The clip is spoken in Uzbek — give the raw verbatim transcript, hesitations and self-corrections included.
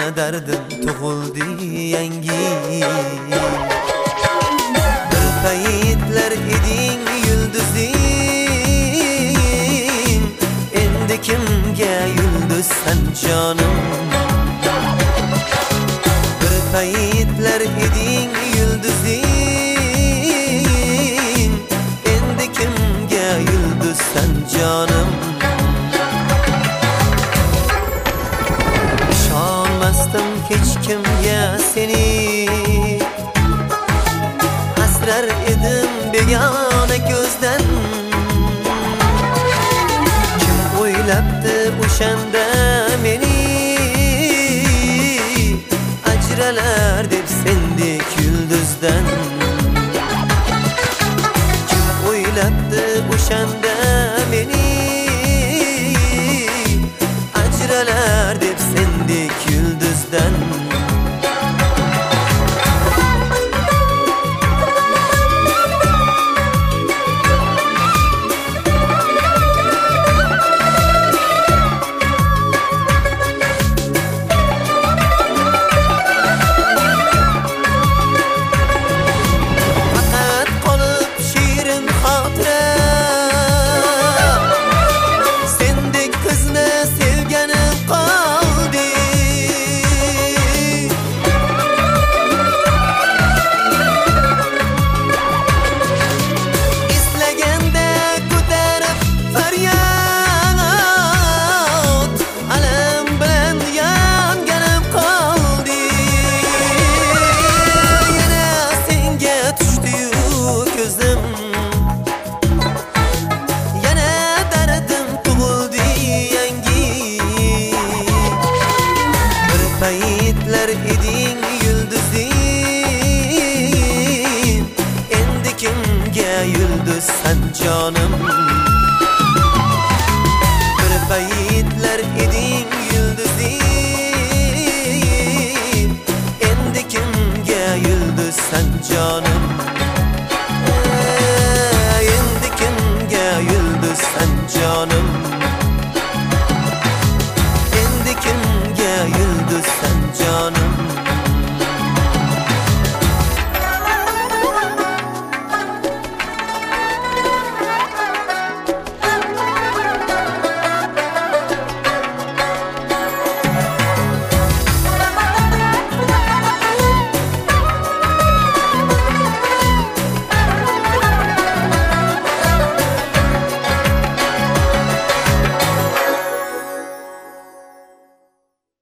derdim tug'ildi yangi. Bir paytlar eding yulduzim, endi kimga yulduzsan jonim. Bir paytlar eding yulduzim, endi kimga yulduzsan jonim. İşonmasdim hech kimga seni, hasrar edim begona ko'zdan. Kim o'ylabdi o'shanda meni, ajralar deb sendek yulduzdan. Kim o'ylabdi o'shanda meni, ajralar deb sendek yulduzdan. Paytlar eding yulduzim, endi kimga yulduzsan jonim. Bir paytlar eding yulduzim, endi kimga yulduzsan jonim.